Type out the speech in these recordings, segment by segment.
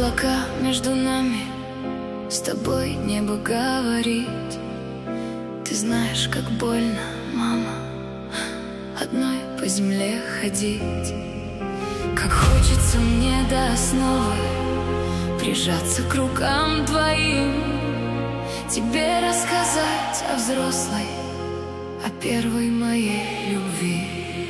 облака между нами, с тобой небо говорит. Ты знаешь, как больно, мама, одной по земле ходить. Как хочется мне до основы прижаться к рукам твоим, тебе рассказать о взрослой, о первой моей любви.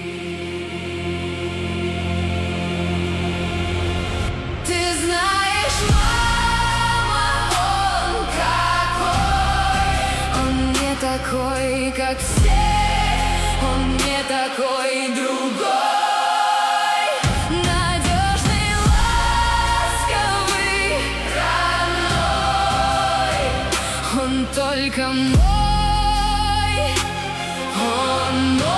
Ты знаешь, мама, он какой, он не такой, как все, он не такой другой. Надежный, ласковый, родной, он только мой, он мой.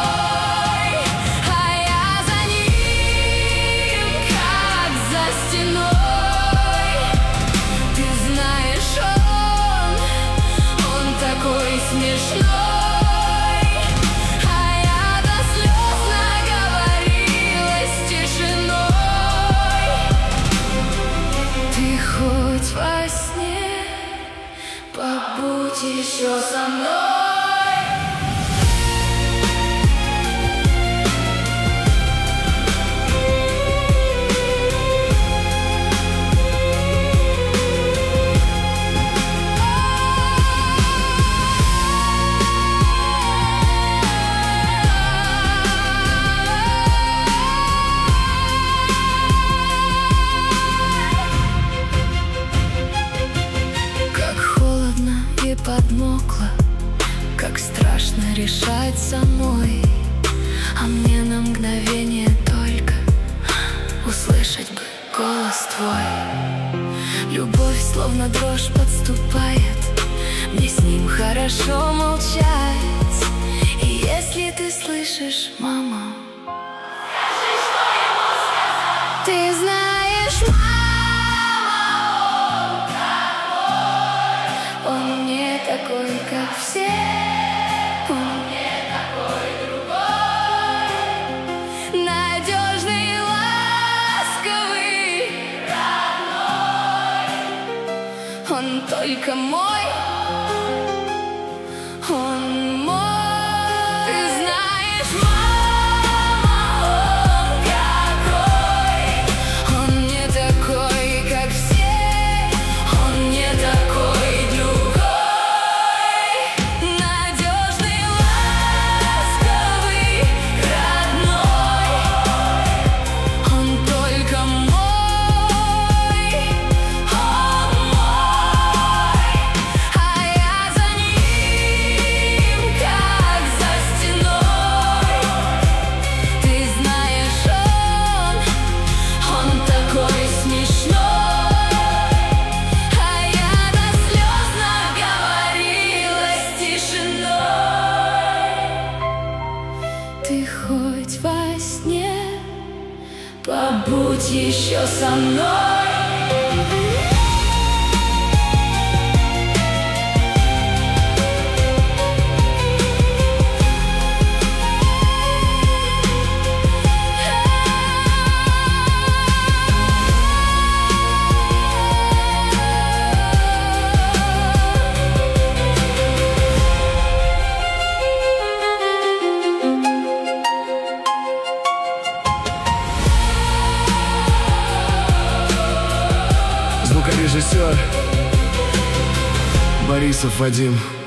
Смешной, а я до слез наговорилась тишиной. Ты хоть во сне побудь еще со мной. Подмокла, как страшно решать самой, а мне на мгновение только услышать бы голос твой. Любовь словно дрожь подступает, мне с ним хорошо молчать. И если ты слышишь, мама, скажи, что ему сказать. Ты знаешь, мама, такой, как все, он не такой другой. Надежный, ласковый, родной, он только мой, он мой. Ты знаешь, мама, он какой, он не такой, как все, он не такой другой. Ты хоть во сне побудь еще со мной. Звукорежиссер Борисов Вадим.